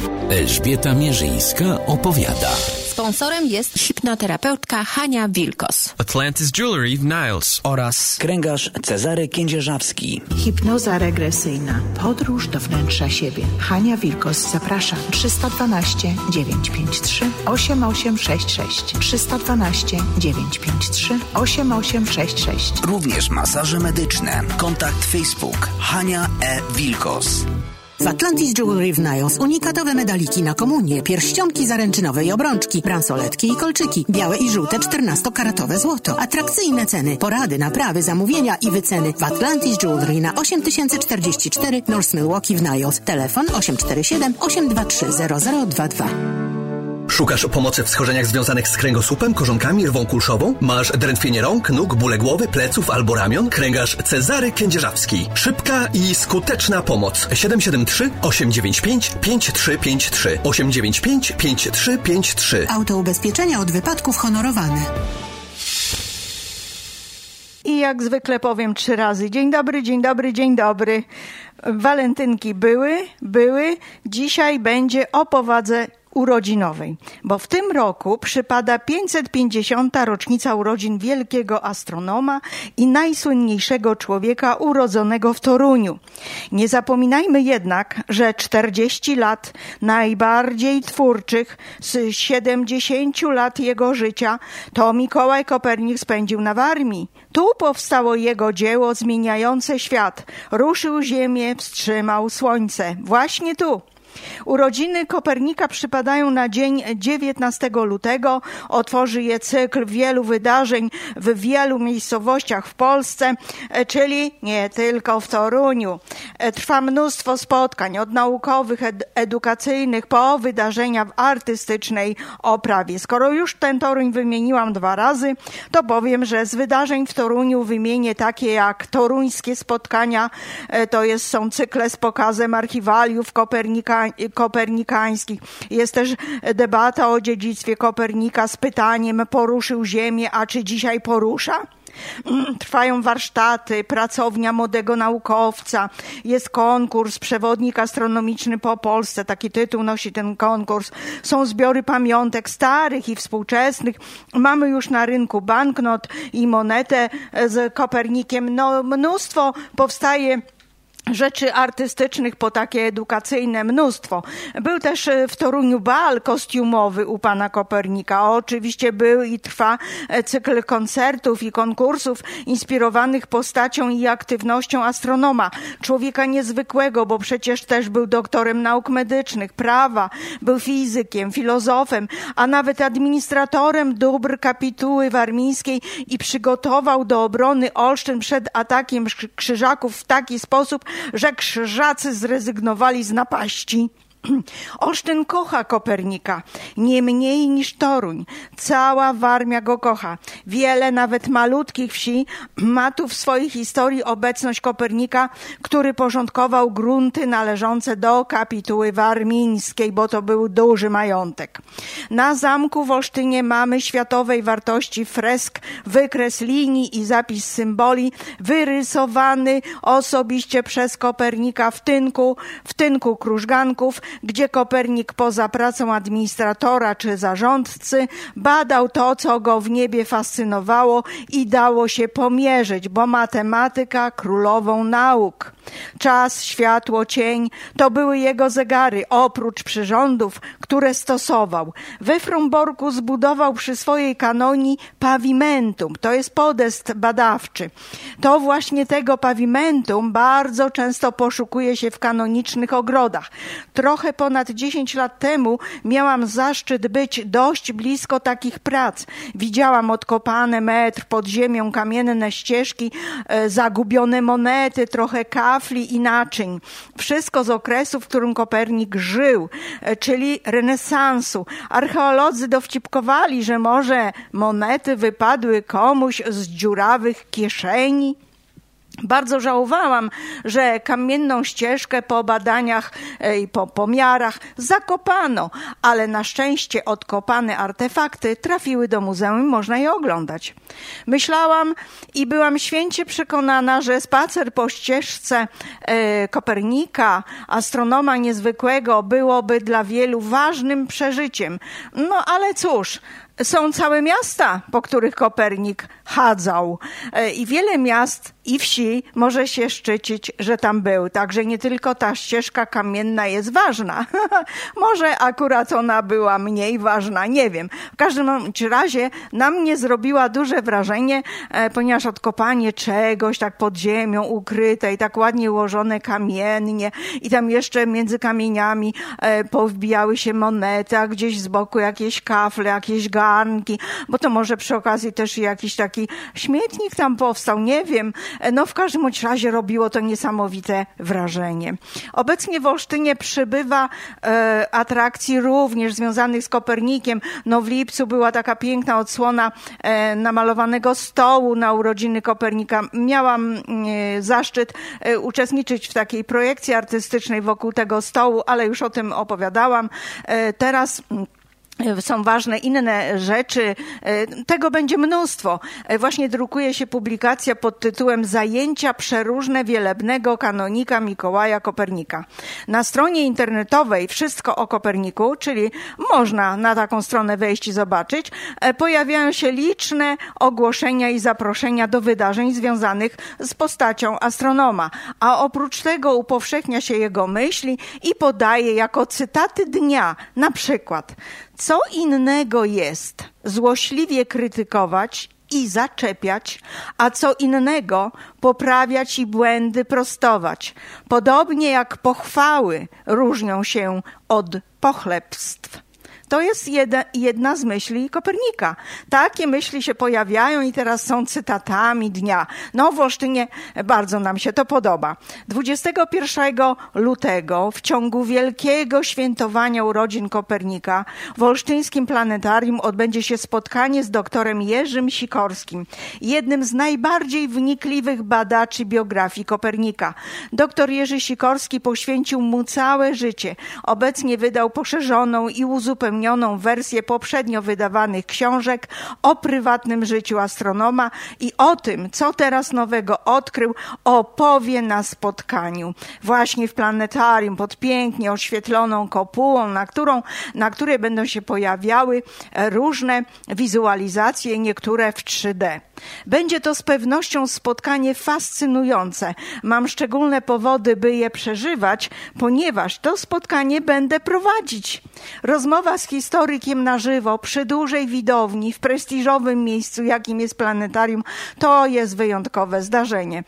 Elżbieta Mierzyńska opowiada. Sponsorem jest hipnoterapeutka Hania Wilkos, Atlantis Jewelry w Niles oraz kręgarz Cezary Kędzierzawski. Hipnoza regresyjna. Podróż do wnętrza siebie. Hania Wilkos zaprasza. 312 953 8866 312 953 8866. Również masaże medyczne. Kontakt Facebook Hania E. Wilkos. W Atlantis Jewelry w Niles unikatowe medaliki na komunię, pierścionki zaręczynowe i obrączki, bransoletki i kolczyki, białe i żółte 14-karatowe złoto. Atrakcyjne ceny, porady, naprawy, zamówienia i wyceny w Atlantis Jewelry na 8044 North Milwaukee w Niles. Telefon 847 823 0022. Szukasz pomocy w schorzeniach związanych z kręgosłupem, korzonkami, rwą kulszową? Masz drętwienie rąk, nóg, bóle głowy, pleców albo ramion? Kręgarz Cezary Kędzierzawski. Szybka i skuteczna pomoc. 773 895 5353 895 5353. Autoubezpieczenia od wypadków honorowane. I jak zwykle powiem 3 razy. Dzień dobry, dzień dobry, dzień dobry. Walentynki były. Dzisiaj będzie o powadze urodzinowej, bo w tym roku przypada 550. rocznica urodzin wielkiego astronoma i najsłynniejszego człowieka urodzonego w Toruniu. Nie zapominajmy jednak, że 40 lat najbardziej twórczych z 70 lat jego życia to Mikołaj Kopernik spędził na Warmii. Tu powstało jego dzieło zmieniające świat. Ruszył Ziemię, wstrzymał Słońce. Właśnie tu. Urodziny Kopernika przypadają na dzień 19 lutego. Otworzy je cykl wielu wydarzeń w wielu miejscowościach w Polsce, czyli nie tylko w Toruniu. Trwa mnóstwo spotkań, od naukowych, edukacyjnych, po wydarzenia w artystycznej oprawie. Skoro już ten Toruń wymieniłam 2 razy, to powiem, że z wydarzeń w Toruniu wymienię takie jak toruńskie spotkania, są cykle z pokazem archiwaliów kopernikańskich. Jest też debata o dziedzictwie Kopernika z pytaniem: poruszył Ziemię, a czy dzisiaj porusza? Trwają warsztaty, pracownia młodego naukowca, jest konkurs, przewodnik astronomiczny po Polsce, taki tytuł nosi ten konkurs. Są zbiory pamiątek starych i współczesnych. Mamy już na rynku banknot i monetę z Kopernikiem. Mnóstwo powstaje rzeczy artystycznych, po takie edukacyjne mnóstwo. Był też w Toruniu bal kostiumowy u pana Kopernika. Oczywiście był i trwa cykl koncertów i konkursów inspirowanych postacią i aktywnością astronoma. Człowieka niezwykłego, bo przecież też był doktorem nauk medycznych, prawa, był fizykiem, filozofem, a nawet administratorem dóbr kapituły warmińskiej i przygotował do obrony Olsztyn przed atakiem Krzyżaków w taki sposób, że Krzyżacy zrezygnowali z napaści. Olsztyn kocha Kopernika, nie mniej niż Toruń. Cała Warmia go kocha. Wiele, nawet malutkich wsi ma tu w swojej historii obecność Kopernika, który porządkował grunty należące do kapituły warmińskiej, bo to był duży majątek. Na zamku w Olsztynie mamy światowej wartości fresk, wykres linii i zapis symboli wyrysowany osobiście przez Kopernika w tynku krużganków, gdzie Kopernik poza pracą administratora czy zarządcy badał to, co go w niebie fascynowało i dało się pomierzyć, bo matematyka królową nauk. Czas, światło, cień to były jego zegary, oprócz przyrządów, które stosował. We Fromborku zbudował przy swojej kanonii pavimentum, to jest podest badawczy. To właśnie tego pavimentum bardzo często poszukuje się w kanonicznych ogrodach. Trochę ponad 10 lat temu miałam zaszczyt być dość blisko takich prac. Widziałam odkopane metr pod ziemią kamienne ścieżki, zagubione monety, trochę kafli i naczyń. Wszystko z okresu, w którym Kopernik żył, czyli renesansu. Archeolodzy dowcipkowali, że może monety wypadły komuś z dziurawych kieszeni. Bardzo żałowałam, że kamienną ścieżkę po badaniach i po pomiarach zakopano, ale na szczęście odkopane artefakty trafiły do muzeum i można je oglądać. Myślałam i byłam święcie przekonana, że spacer po ścieżce Kopernika, astronoma niezwykłego, byłoby dla wielu ważnym przeżyciem. No ale cóż, są całe miasta, po których Kopernik chadzał i wiele miast i wsi może się szczycić, że tam był. Także nie tylko ta ścieżka kamienna jest ważna. Może akurat ona była mniej ważna, nie wiem. W każdym razie na mnie zrobiła duże wrażenie, ponieważ odkopanie czegoś tak pod ziemią ukryte i tak ładnie ułożone kamiennie i tam jeszcze między kamieniami powbijały się monety, a gdzieś z boku jakieś kafle, jakieś garnki, bo to może przy okazji też jakiś taki śmietnik tam powstał, nie wiem. No w każdym razie robiło to niesamowite wrażenie. Obecnie w Olsztynie przybywa atrakcji również związanych z Kopernikiem. No w lipcu była taka piękna odsłona namalowanego stołu na urodziny Kopernika. Miałam zaszczyt uczestniczyć w takiej projekcji artystycznej wokół tego stołu, ale już o tym opowiadałam. Teraz są ważne inne rzeczy. Tego będzie mnóstwo. Właśnie drukuje się publikacja pod tytułem Zajęcia przeróżne wielebnego kanonika Mikołaja Kopernika. Na stronie internetowej Wszystko o Koperniku, czyli można na taką stronę wejść i zobaczyć, pojawiają się liczne ogłoszenia i zaproszenia do wydarzeń związanych z postacią astronoma. A oprócz tego upowszechnia się jego myśli i podaje jako cytaty dnia, na przykład: co innego jest złośliwie krytykować i zaczepiać, a co innego poprawiać i błędy prostować. Podobnie jak pochwały różnią się od pochlebstw. To jest jedna z myśli Kopernika. Takie myśli się pojawiają i teraz są cytatami dnia. No w Olsztynie bardzo nam się to podoba. 21 lutego w ciągu wielkiego świętowania urodzin Kopernika w Olsztyńskim Planetarium odbędzie się spotkanie z doktorem Jerzym Sikorskim, jednym z najbardziej wnikliwych badaczy biografii Kopernika. Doktor Jerzy Sikorski poświęcił mu całe życie. Obecnie wydał poszerzoną i uzupełnioną wersję poprzednio wydawanych książek o prywatnym życiu astronoma i o tym, co teraz nowego odkrył, opowie na spotkaniu. Właśnie w planetarium pod pięknie oświetloną kopułą, na której będą się pojawiały różne wizualizacje, niektóre w 3D. Będzie to z pewnością spotkanie fascynujące. Mam szczególne powody, by je przeżywać, ponieważ to spotkanie będę prowadzić. Rozmowa z historykiem na żywo, przy dużej widowni, w prestiżowym miejscu, jakim jest planetarium, to jest wyjątkowe zdarzenie.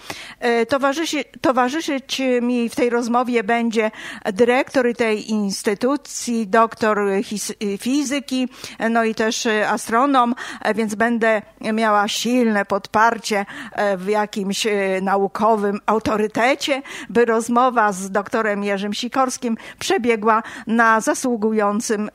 Towarzyszyć mi w tej rozmowie będzie dyrektor tej instytucji, doktor fizyki, no i też astronom, więc będę miała silne podparcie w jakimś naukowym autorytecie, by rozmowa z doktorem Jerzym Sikorskim przebiegła na zasługującym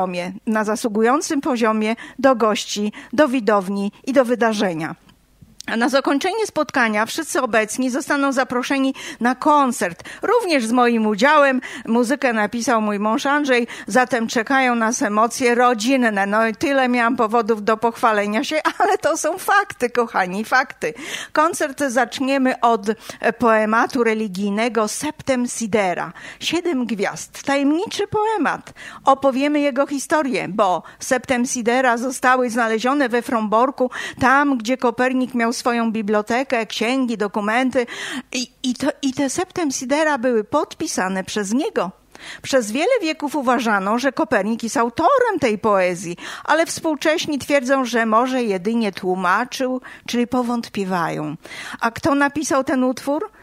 poziomie do gości, do widowni i do wydarzenia. A na zakończenie spotkania wszyscy obecni zostaną zaproszeni na koncert, również z moim udziałem. Muzykę napisał mój mąż Andrzej, zatem czekają nas emocje rodzinne. No i tyle miałam powodów do pochwalenia się, ale to są fakty, kochani, fakty. Koncert zaczniemy od poematu religijnego Septem Sidera. 7 gwiazd. Tajemniczy poemat. Opowiemy jego historię, bo Septem Sidera zostały znalezione we Fromborku, tam gdzie Kopernik miał swoją bibliotekę, księgi, dokumenty i te Septem Sidera były podpisane przez niego. Przez wiele wieków uważano, że Kopernik jest autorem tej poezji, ale współcześni twierdzą, że może jedynie tłumaczył, czyli powątpiewają. A kto napisał ten utwór?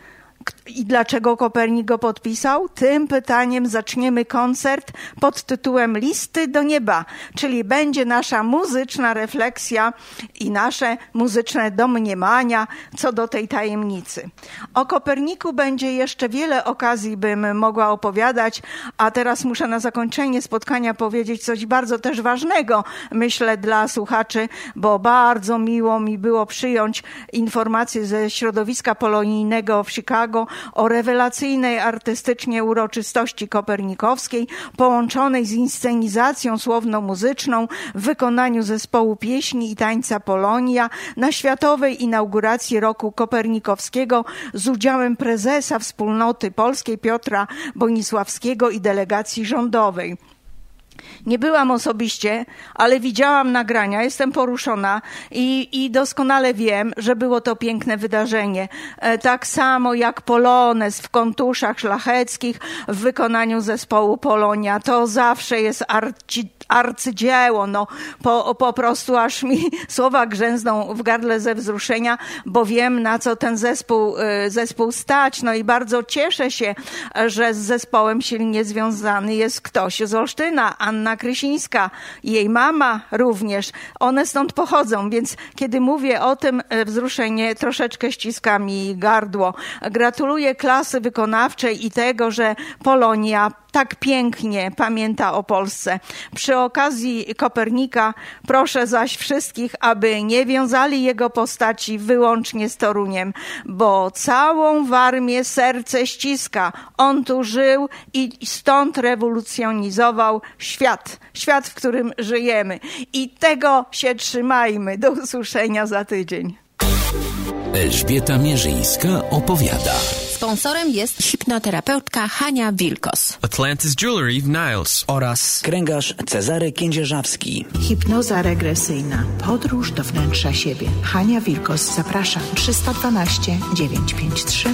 I dlaczego Kopernik go podpisał? Tym pytaniem zaczniemy koncert pod tytułem Listy do nieba, czyli będzie nasza muzyczna refleksja i nasze muzyczne domniemania co do tej tajemnicy. O Koperniku będzie jeszcze wiele okazji, bym mogła opowiadać, a teraz muszę na zakończenie spotkania powiedzieć coś bardzo też ważnego, myślę, dla słuchaczy, bo bardzo miło mi było przyjąć informacje ze środowiska polonijnego w Chicago o rewelacyjnej artystycznie uroczystości kopernikowskiej, połączonej z inscenizacją słowno-muzyczną w wykonaniu zespołu pieśni i tańca Polonia na światowej inauguracji roku kopernikowskiego z udziałem prezesa Wspólnoty Polskiej Piotra Bonisławskiego i delegacji rządowej. Nie byłam osobiście, ale widziałam nagrania, jestem poruszona i doskonale wiem, że było to piękne wydarzenie. Tak samo jak polonez w kontuszach szlacheckich w wykonaniu zespołu Polonia. To zawsze jest arcydzieło. Po prostu aż mi słowa grzęzną w gardle ze wzruszenia, bo wiem, na co ten zespół stać. I bardzo cieszę się, że z zespołem silnie związany jest ktoś z Olsztyna, Anna Krysińska, jej mama również. One stąd pochodzą, więc kiedy mówię o tym, wzruszenie troszeczkę ściska mi gardło. Gratuluję klasy wykonawczej i tego, że Polonia tak pięknie pamięta o Polsce. Przy okazji Kopernika proszę zaś wszystkich, aby nie wiązali jego postaci wyłącznie z Toruniem, bo całą Warmię serce ściska. On tu żył i stąd rewolucjonizował świat, w którym żyjemy. I tego się trzymajmy. Do usłyszenia za tydzień. Elżbieta Mierzyńska opowiada. Sponsorem jest hipnoterapeutka Hania Wilkos. Atlantis Jewelry w Niles. Oraz kręgarz Cezary Kędzierzawski. Hipnoza regresyjna. Podróż do wnętrza siebie. Hania Wilkos zaprasza. 312 953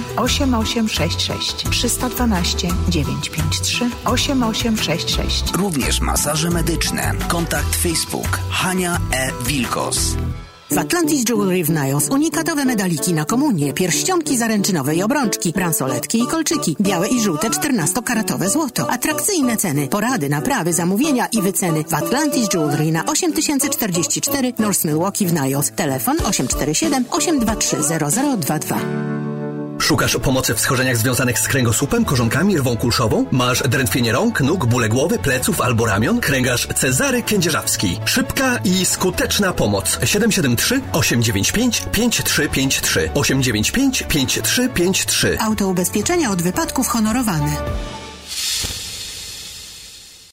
8866. 312 953 8866. Również masaże medyczne. Kontakt Facebook Hania E. Wilkos. W Atlantis Jewelry w Niles unikatowe medaliki na komunię, pierścionki zaręczynowe i obrączki, bransoletki i kolczyki, białe i żółte 14-karatowe złoto, atrakcyjne ceny, porady, naprawy, zamówienia i wyceny w Atlantis Jewelry na 8044 North Milwaukee w Niles. Telefon 847 823 0022. Szukasz pomocy w schorzeniach związanych z kręgosłupem, korzonkami, rwą kulszową? Masz drętwienie rąk, nóg, bóle głowy, pleców albo ramion? Kręgarz Cezary Kędzierzawski. Szybka i skuteczna pomoc. 773 895 5353 895 5353. Autoubezpieczenia od wypadków honorowane.